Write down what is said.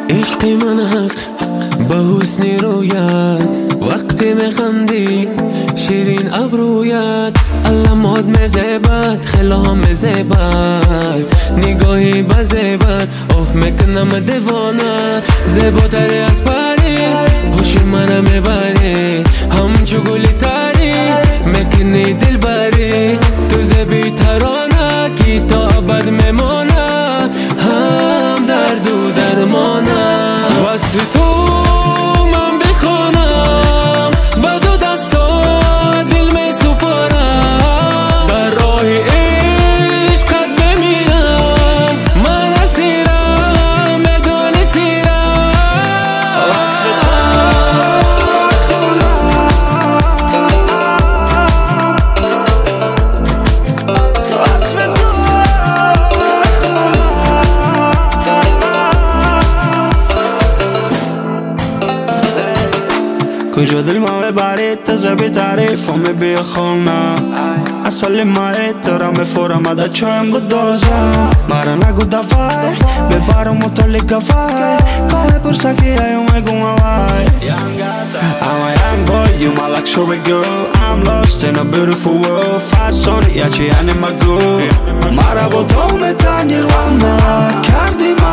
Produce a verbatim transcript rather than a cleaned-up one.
عشقی من حق به حسنی رویت، وقتی میخندی شیرین ابرویت، علامات مزیبت خیلی هم مزیبت، نگاهی به زیبت اوه میکنم دیوانه، زیباتری از پری گوشی منو میبری، همچو گلی تری میکنی دل بری، تو زیبی ترانه کی تا ابد میمانه، هم درد و درمانه، واسه تو من بخونم با دو دستا دل می سپارم، در راه عشقت بمیرم، من اسیرم بدون سیرم، کجا دل ما ببری تازه بی تعریف همه بی خونه، اصل ما احترام فورم ادا چویم بود دوزم، مرا نگو دفعه ببارم مطلی گفای، کامه پرسکی ایو میگم اوای، I'm a young boy, you my luxury girl, I'm lost in a beautiful world, fashion یا چی یعنی مگو، مرا با تو میتن نیروانه کردی من